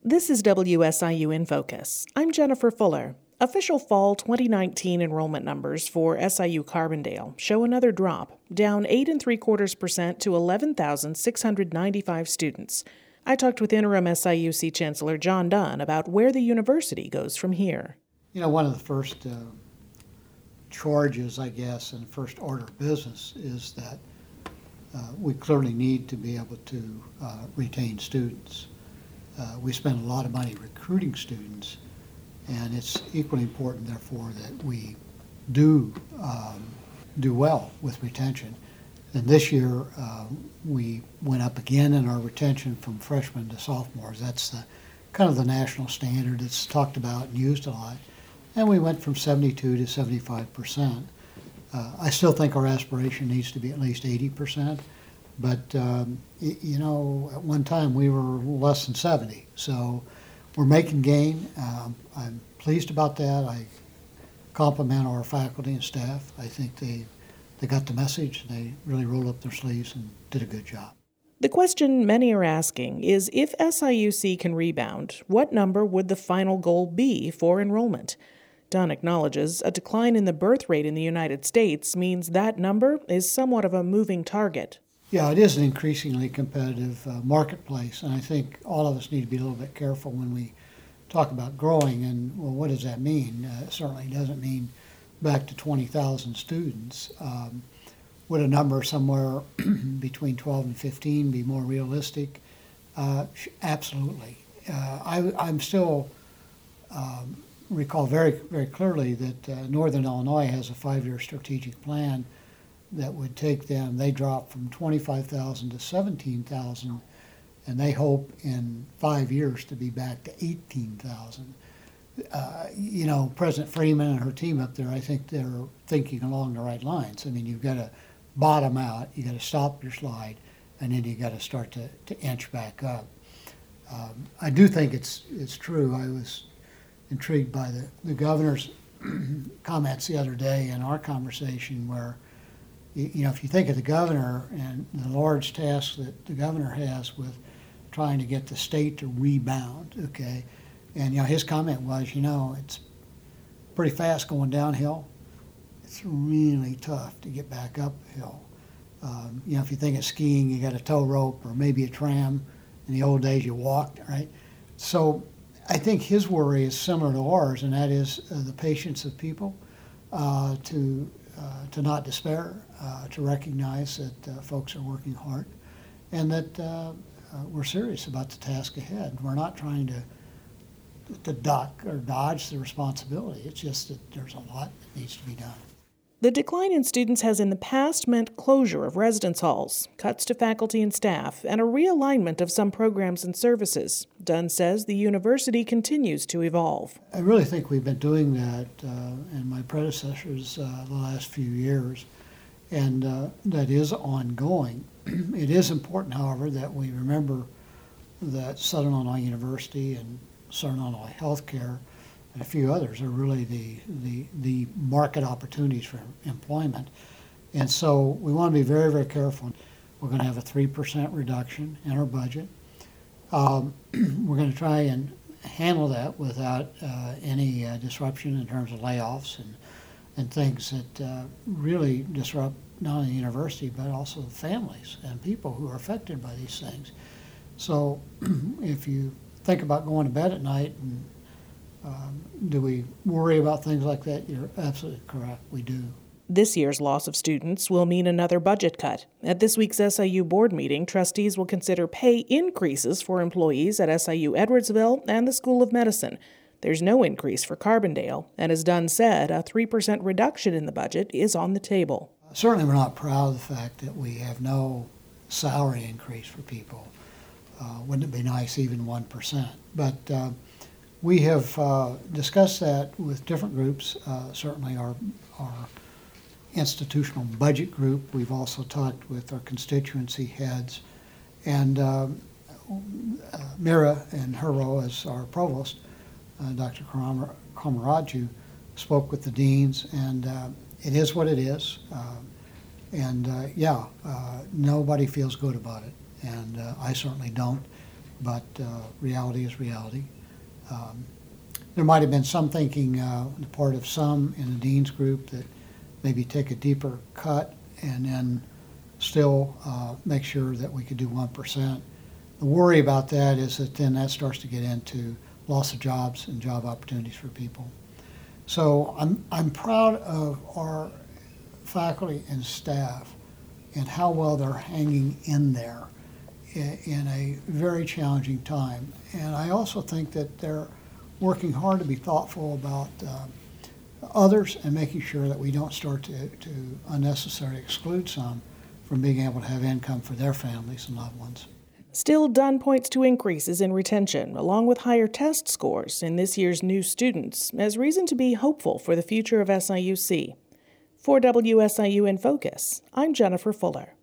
This is WSIU in Focus. I'm Jennifer Fuller. Official fall 2019 enrollment numbers for SIU Carbondale show another drop, down 8.75% to 11,695 students. I talked with interim SIUC Chancellor John Dunn about where the university goes from here. You know, one of the first charges, I guess, and first order of business is that we clearly need to be able to retain students. We spend a lot of money recruiting students, and it's equally important, therefore, that we do well with retention. And this year, we went up again in our retention from freshmen to sophomores. That's kind of the national standard. It's talked about and used a lot. And we went from 72 to 75%. I still think our aspiration needs to be at least 80%. But, you know, at one time we were less than 70. So we're making gain. I'm pleased about that. I compliment our faculty and staff. I think they got the message. They really rolled up their sleeves and did a good job. The question many are asking is, if SIUC can rebound, what number would the final goal be for enrollment? Dunn acknowledges a decline in the birth rate in the United States means that number is somewhat of a moving target. Yeah, it is an increasingly competitive marketplace, and I think all of us need to be a little bit careful when we talk about growing. And, well, what does that mean? It certainly doesn't mean back to 20,000 students. Would a number somewhere between 12 and 15 be more realistic? Absolutely. I'm still recall very, very clearly that Northern Illinois has a 5-year strategic plan that would take them, they dropped from 25,000 to 17,000, and they hope in 5 years to be back to 18,000. You know, President Freeman and her team up there, I think they're thinking along the right lines. I mean, you've got to bottom out, you got to stop your slide, and then you got to start to inch back up. I do think it's true. I was intrigued by the governor's comments the other day in our conversation where, you know, if you think of the governor and the large task that the governor has with trying to get the state to rebound, okay, and, you know, his comment was, you know, it's pretty fast going downhill. It's really tough to get back uphill. You know, if you think of skiing, you got a tow rope or maybe a tram. In the old days, you walked, right? So I think his worry is similar to ours, and that is the patience of people to not despair, to recognize that folks are working hard, and that we're serious about the task ahead. We're not trying to duck or dodge the responsibility. It's just that there's a lot that needs to be done. The decline in students has in the past meant closure of residence halls, cuts to faculty and staff, and a realignment of some programs and services. Dunn says the university continues to evolve. I really think we've been doing that in my predecessors the last few years, and that is ongoing. It is important, however, that we remember that Southern Illinois University and Southern Illinois Healthcare and a few others are really the market opportunities for employment. And so we want to be very, very careful. We're going to have a 3% reduction in our budget. We're going to try and handle that without any disruption in terms of layoffs and things that really disrupt not only the university but also the families and people who are affected by these things. So if you think about going to bed at night and do we worry about things like that? You're absolutely correct. We do. This year's loss of students will mean another budget cut. At this week's SIU board meeting, trustees will consider pay increases for employees at SIU Edwardsville and the School of Medicine. There's no increase for Carbondale, and as Dunn said, a 3% reduction in the budget is on the table. Certainly we're not proud of the fact that we have no salary increase for people. Wouldn't it be nice even 1%? But we have discussed that with different groups, certainly our institutional budget group. We've also talked with our constituency heads. And Mira and her role as our provost, Dr. Kamaraju, spoke with the deans, and it is what it is. Nobody feels good about it, and I certainly don't. but reality is reality. There might have been some thinking on the part of some in the dean's group that maybe take a deeper cut and then still make sure that we could do 1%. The worry about that is that then that starts to get into loss of jobs and job opportunities for people. So I'm proud of our faculty and staff and how well they're hanging in there in a very challenging time. And I also think that they're working hard to be thoughtful about others and making sure that we don't start to unnecessarily exclude some from being able to have income for their families and loved ones. Still, Dunn points to increases in retention, along with higher test scores in this year's new students, as reason to be hopeful for the future of SIUC. For WSIU in Focus, I'm Jennifer Fuller.